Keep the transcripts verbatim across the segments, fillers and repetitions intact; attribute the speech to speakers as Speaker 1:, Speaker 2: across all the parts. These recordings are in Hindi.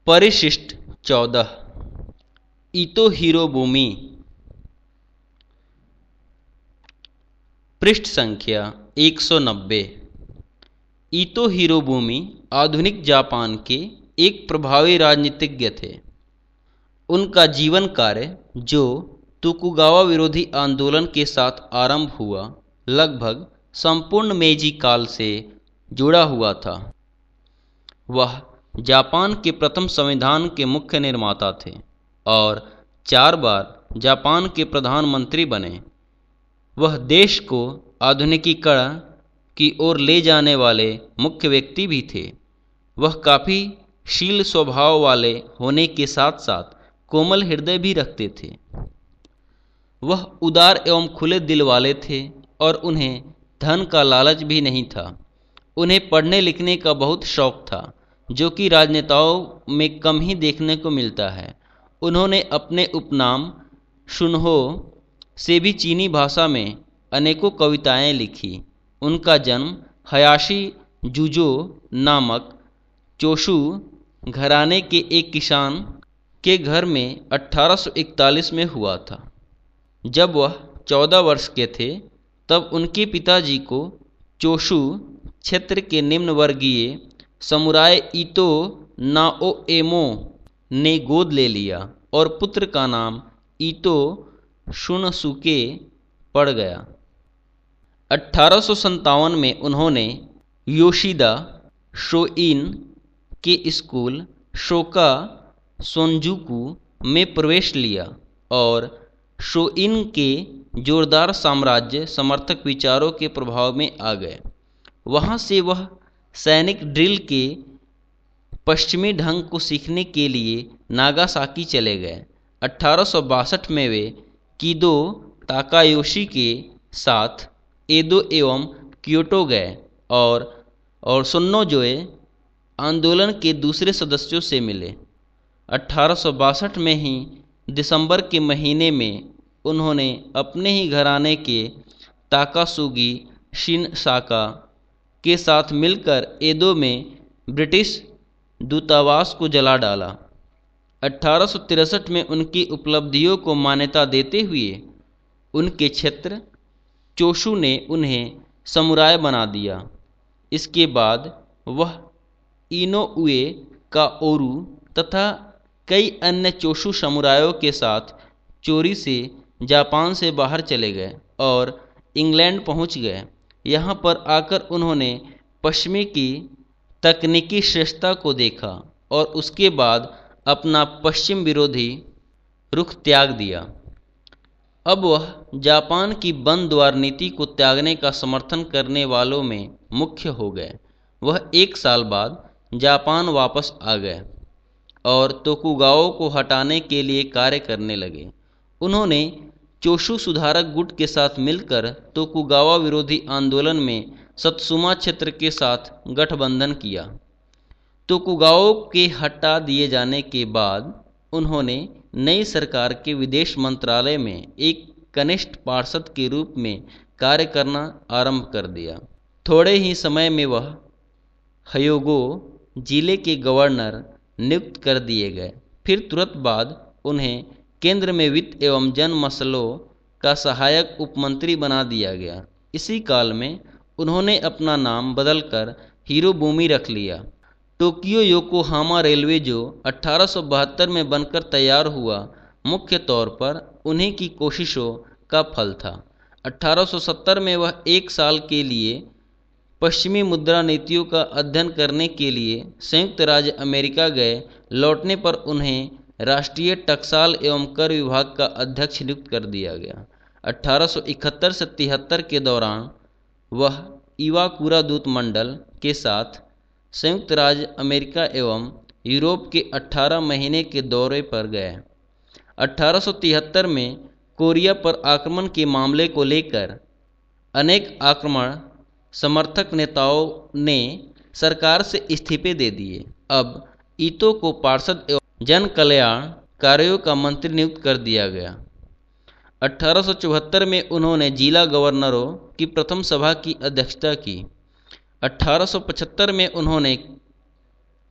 Speaker 1: परिशिष्ट चौदह ईतो हिरोबुमी। पृष्ठ संख्या एक सौ नब्बे। ईतो हिरोबुमी आधुनिक जापान के एक प्रभावी राजनीतिज्ञ थे। उनका जीवन कार्य, जो तोकुगावा विरोधी आंदोलन के साथ आरंभ हुआ, लगभग संपूर्ण मेजी काल से जुड़ा हुआ था। वह जापान के प्रथम संविधान के मुख्य निर्माता थे और चार बार जापान के प्रधानमंत्री बने। वह देश को आधुनिकीकरण की ओर ले जाने वाले मुख्य व्यक्ति भी थे। वह काफ़ी शील स्वभाव वाले होने के साथ साथ कोमल हृदय भी रखते थे। वह उदार एवं खुले दिल वाले थे और उन्हें धन का लालच भी नहीं था। उन्हें पढ़ने लिखने का बहुत शौक था, जो कि राजनेताओं में कम ही देखने को मिलता है। उन्होंने अपने उपनाम शुन्हो से भी चीनी भाषा में अनेकों कविताएं लिखी। उनका जन्म हयाशी जुजो नामक चोशु घराने के एक किसान के घर में अठारह सौ इकतालीस में हुआ था। जब वह चौदह वर्ष के थे, तब उनके पिताजी को चोशु क्षेत्र के निम्न वर्गीय समुराय ईतो नाओएमो ने गोद ले लिया और पुत्र का नाम ईतो शुनसुके पड़ गया। अठारह सौ सत्तावन में उन्होंने योशिदा शोइन के स्कूल शोका सोनजुकु में प्रवेश लिया और शोइन के जोरदार साम्राज्य समर्थक विचारों के प्रभाव में आ गए। वहाँ से वह सैनिक ड्रिल के पश्चिमी ढंग को सीखने के लिए नागासाकी चले गए। अठारह सौ बासठ में वे किदो ताकायोशी के साथ एदो एवं क्योटो गए और और सुन्नोजोए आंदोलन के दूसरे सदस्यों से मिले। अठारह सौ बासठ में ही दिसंबर के महीने में उन्होंने अपने ही घराने के ताकासुगी शिनसाका के साथ मिलकर एदो में ब्रिटिश दूतावास को जला डाला। अठारह सौ तिरसठ में उनकी उपलब्धियों को मान्यता देते हुए उनके क्षेत्र चोशु ने उन्हें समुराय बना दिया। इसके बाद वह इनोउए का ओरू तथा कई अन्य चोशु समुरायों के साथ चोरी से जापान से बाहर चले गए और इंग्लैंड पहुंच गए। यहाँ पर आकर उन्होंने पश्चिमी की तकनीकी श्रेष्ठता को देखा और उसके बाद अपना पश्चिम विरोधी रुख त्याग दिया। अब वह जापान की बंद द्वार नीति को त्यागने का समर्थन करने वालों में मुख्य हो गए। वह एक साल बाद जापान वापस आ गए और तोकुगावा को हटाने के लिए कार्य करने लगे। उन्होंने चोशु सुधारक गुट के साथ मिलकर तोकुगावा विरोधी आंदोलन में सत्सुमा क्षेत्र के साथ गठबंधन किया। तोकुगावा के हटा दिए जाने के बाद उन्होंने नई सरकार के विदेश मंत्रालय में एक कनिष्ठ पार्षद के रूप में कार्य करना आरंभ कर दिया। थोड़े ही समय में वह हयोगो जिले के गवर्नर नियुक्त कर दिए गए। फिर तुरंत बाद उन्हें केंद्र में वित्त एवं जन मसलों का सहायक उपमंत्री बना दिया गया। इसी काल में उन्होंने अपना नाम बदलकर हिरोबुमी रख लिया। टोक्यो योकोहामा रेलवे, जो अठारह सौ बहत्तर में बनकर तैयार हुआ, मुख्य तौर पर उन्हीं की कोशिशों का फल था। अठारह सौ सत्तर में वह एक साल के लिए पश्चिमी मुद्रा नीतियों का अध्ययन करने के लिए संयुक्त राज्य अमेरिका गए। लौटने पर उन्हें राष्ट्रीय टकसाल एवं कर विभाग का अध्यक्ष नियुक्त कर दिया गया। अठारह सौ इकहत्तर से तिहत्तर के दौरान वह इवाकुरा दूत मंडल के साथ संयुक्त राज्य अमेरिका एवं यूरोप के अठारह महीने के दौरे पर गए। अठारह सौ तिहत्तर में कोरिया पर आक्रमण के मामले को लेकर अनेक आक्रमण समर्थक नेताओं ने सरकार से इस्तीफे दे दिए। अब ईतो को पार्षद एवं जन कल्याण कार्यों का मंत्री नियुक्त कर दिया गया। अठारह सौ चौहत्तर में उन्होंने जिला गवर्नरों की प्रथम सभा की अध्यक्षता की। अठारह सौ पचहत्तर में उन्होंने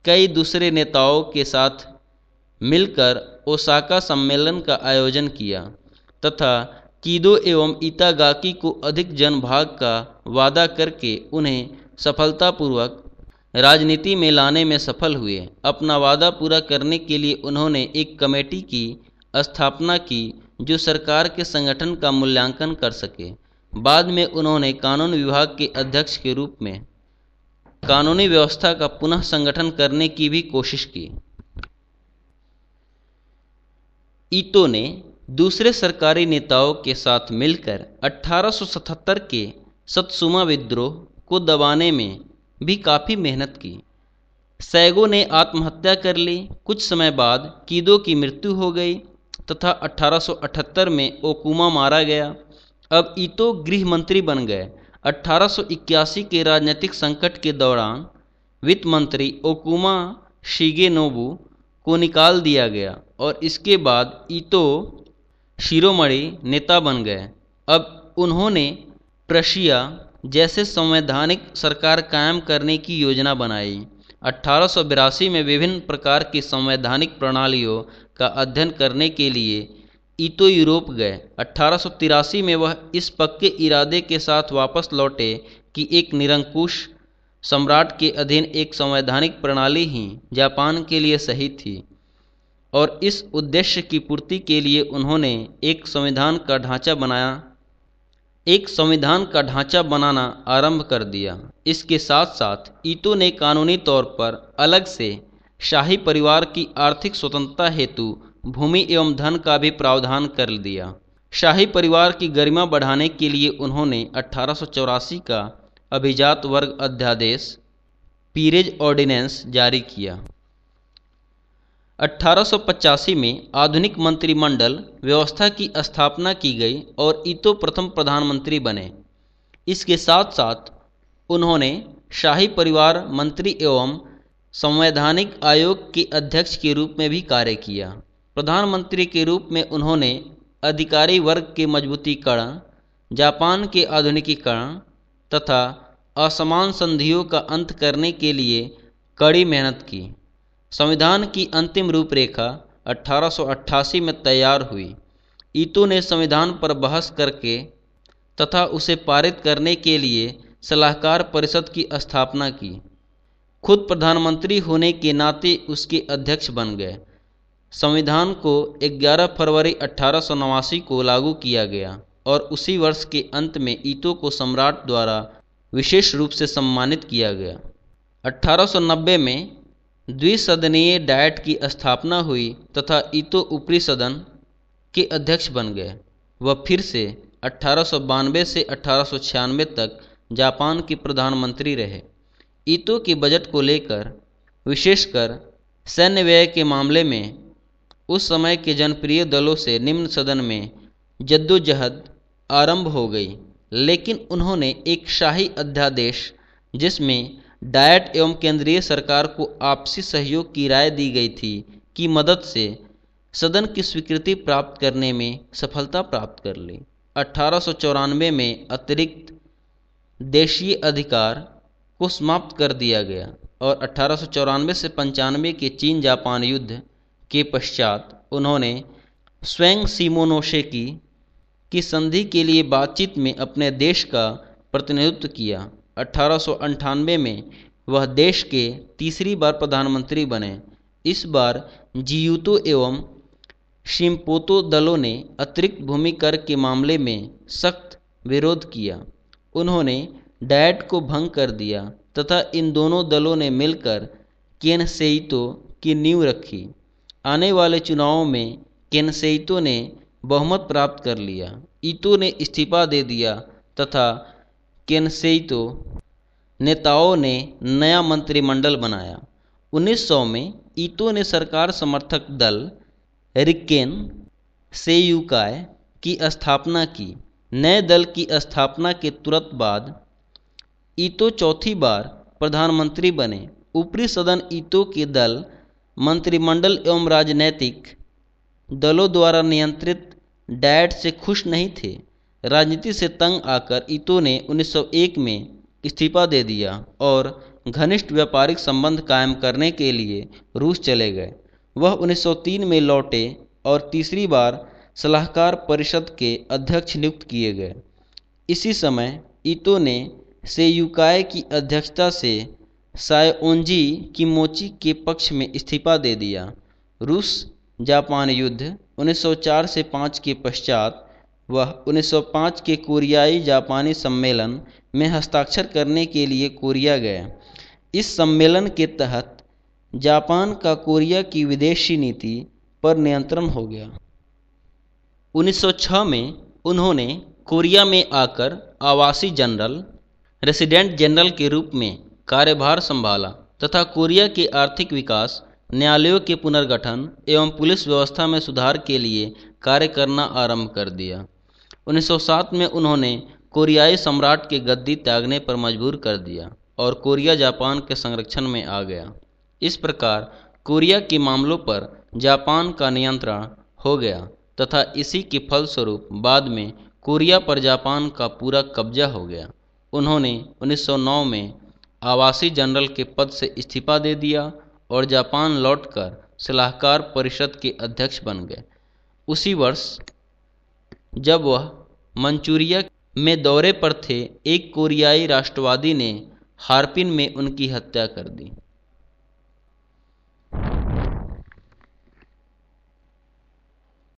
Speaker 1: कई दूसरे नेताओं के साथ मिलकर ओसाका सम्मेलन का आयोजन किया तथा कीदो एवं इतागाकी को अधिक जनभाग का वादा करके उन्हें सफलतापूर्वक राजनीति में लाने में सफल हुए। अपना वादा पूरा करने के लिए उन्होंने एक कमेटी की स्थापना की जो सरकार के संगठन का मूल्यांकन कर सके। बाद में उन्होंने कानून विभाग के अध्यक्ष के रूप में कानूनी व्यवस्था का पुनः संगठन करने की भी कोशिश की। ईतो ने दूसरे सरकारी नेताओं के साथ मिलकर अठारह सौ सतहत्तर के सत्सुमा विद्रोह को दबाने में भी काफ़ी मेहनत की। सैगो ने आत्महत्या कर ली। कुछ समय बाद कीदो की मृत्यु हो गई तथा अठारह सौ अठहत्तर में ओकुमा मारा गया। अब ईतो गृह मंत्री बन गए। अठारह सौ इक्यासी के राजनीतिक संकट के दौरान वित्त मंत्री ओकुमा शिगेनोबु को निकाल दिया गया और इसके बाद ईतो शिरोमणि नेता बन गए। अब उन्होंने प्रशिया जैसे संवैधानिक सरकार कायम करने की योजना बनाई। अठारह सौ बिरासी में विभिन्न प्रकार की संवैधानिक प्रणालियों का अध्ययन करने के लिए ईतो यूरोप गए। अठारह सौ तिरासी में वह इस पक्के इरादे के साथ वापस लौटे कि एक निरंकुश सम्राट के अधीन एक संवैधानिक प्रणाली ही जापान के लिए सही थी और इस उद्देश्य की पूर्ति के लिए उन्होंने एक संविधान का ढांचा बनाया एक संविधान का ढांचा बनाना आरंभ कर दिया। इसके साथ साथ ईतो ने कानूनी तौर पर अलग से शाही परिवार की आर्थिक स्वतंत्रता हेतु भूमि एवं धन का भी प्रावधान कर दिया। शाही परिवार की गरिमा बढ़ाने के लिए उन्होंने अठारह सौ चौरासी का अभिजात वर्ग अध्यादेश पीरेज ऑर्डिनेंस जारी किया। अठारह सौ पचासी में आधुनिक मंत्रिमंडल व्यवस्था की स्थापना की गई और ईतो प्रथम प्रधानमंत्री बने। इसके साथ साथ उन्होंने शाही परिवार मंत्री एवं संवैधानिक आयोग के अध्यक्ष के रूप में भी कार्य किया। प्रधानमंत्री के रूप में उन्होंने अधिकारी वर्ग के मजबूतीकरण, जापान के आधुनिकीकरण तथा असमान संधियों का अंत करने के लिए कड़ी मेहनत की। संविधान की अंतिम रूपरेखा अठारह सौ अट्ठासी में तैयार हुई। ईतो ने संविधान पर बहस करके तथा उसे पारित करने के लिए सलाहकार परिषद की स्थापना की। खुद प्रधानमंत्री होने के नाते उसके अध्यक्ष बन गए। संविधान को ग्यारह फरवरी अठारह सौ नवासी को लागू किया गया और उसी वर्ष के अंत में ईतो को सम्राट द्वारा विशेष रूप से सम्मानित किया गया। अठारह सौ नब्बे में द्विसदनीय डायट की स्थापना हुई तथा ईतो ऊपरी सदन के अध्यक्ष बन गए। वह फिर से अठारह सौ बानवे से अठारह सौ छियानवे तक जापान के प्रधानमंत्री रहे। ईतो के बजट को लेकर, विशेषकर सैन्य व्यय के मामले में, उस समय के जनप्रिय दलों से निम्न सदन में जद्दोजहद आरंभ हो गई, लेकिन उन्होंने एक शाही अध्यादेश जिसमें डायट एवं केंद्रीय सरकार को आपसी सहयोग की राय दी गई थी की मदद से सदन की स्वीकृति प्राप्त करने में सफलता प्राप्त कर ली। अठारह सौ चौरानवे में अतिरिक्त देशीय अधिकार को समाप्त कर दिया गया और अठारह सौ चौरानवे से पंचानवे के चीन जापान युद्ध के पश्चात उन्होंने स्वयं शिमोनोसेकी की संधि के लिए बातचीत में अपने देश का प्रतिनिधित्व किया। अठारह सौ अंठानवे में वह देश के तीसरी बार प्रधानमंत्री बने। इस बार जियुतो एवं शिम्पोतो दलों ने अतिरिक्त भूमि कर के मामले में सख्त विरोध किया। उन्होंने डायट को भंग कर दिया तथा इन दोनों दलों ने मिलकर केनसेइतो की नींव रखी। आने वाले चुनावों में केनसेइतो ने बहुमत प्राप्त कर लिया। ईतो ने इस्तीफा दे दिया तथा केनसेइतो नेताओं ने नया मंत्रिमंडल बनाया। उन्नीस सौ में ईतो ने सरकार समर्थक दल रिक्केन सेयुकाई की स्थापना की। नए दल की स्थापना के तुरंत बाद ईतो चौथी बार प्रधानमंत्री बने। ऊपरी सदन ईतो के दल मंत्रिमंडल एवं राजनैतिक दलों द्वारा नियंत्रित डायट से खुश नहीं थे। राजनीति से तंग आकर ईतो ने उन्नीस सौ एक में इस्तीफा दे दिया और घनिष्ठ व्यापारिक संबंध कायम करने के लिए रूस चले गए। वह उन्नीस सौ तीन में लौटे और तीसरी बार सलाहकार परिषद के अध्यक्ष नियुक्त किए गए। इसी समय ईतो ने सेयुकाई की अध्यक्षता से सायोओन्जी किमोची के पक्ष में इस्तीफा दे दिया। रूस जापान युद्ध उन्नीस सौ चार से पाँच के पश्चात वह उन्नीस सौ पाँच के कोरियाई जापानी सम्मेलन में हस्ताक्षर करने के लिए कोरिया गए। इस सम्मेलन के तहत जापान का कोरिया की विदेशी नीति पर नियंत्रण हो गया। उन्नीस सौ छह में उन्होंने कोरिया में आकर आवासी जनरल रेसिडेंट जनरल के रूप में कार्यभार संभाला तथा कोरिया के आर्थिक विकास, न्यायालयों के पुनर्गठन एवं पुलिस व्यवस्था में सुधार के लिए कार्य करना आरंभ कर दिया। उन्नीस सौ सात में उन्होंने कोरियाई सम्राट के गद्दी त्यागने पर मजबूर कर दिया और कोरिया जापान के संरक्षण में आ गया। इस प्रकार कोरिया के मामलों पर जापान का नियंत्रण हो गया तथा इसी के फलस्वरूप बाद में कोरिया पर जापान का पूरा कब्जा हो गया। उन्होंने उन्नीस सौ नौ में आवासी जनरल के पद से इस्तीफा दे दिया और जापान लौटकर सलाहकार परिषद के अध्यक्ष बन गए। उसी वर्ष जब वह मंचूरिया में दौरे पर थे, एक कोरियाई राष्ट्रवादी ने हार्पिन में उनकी हत्या कर दी।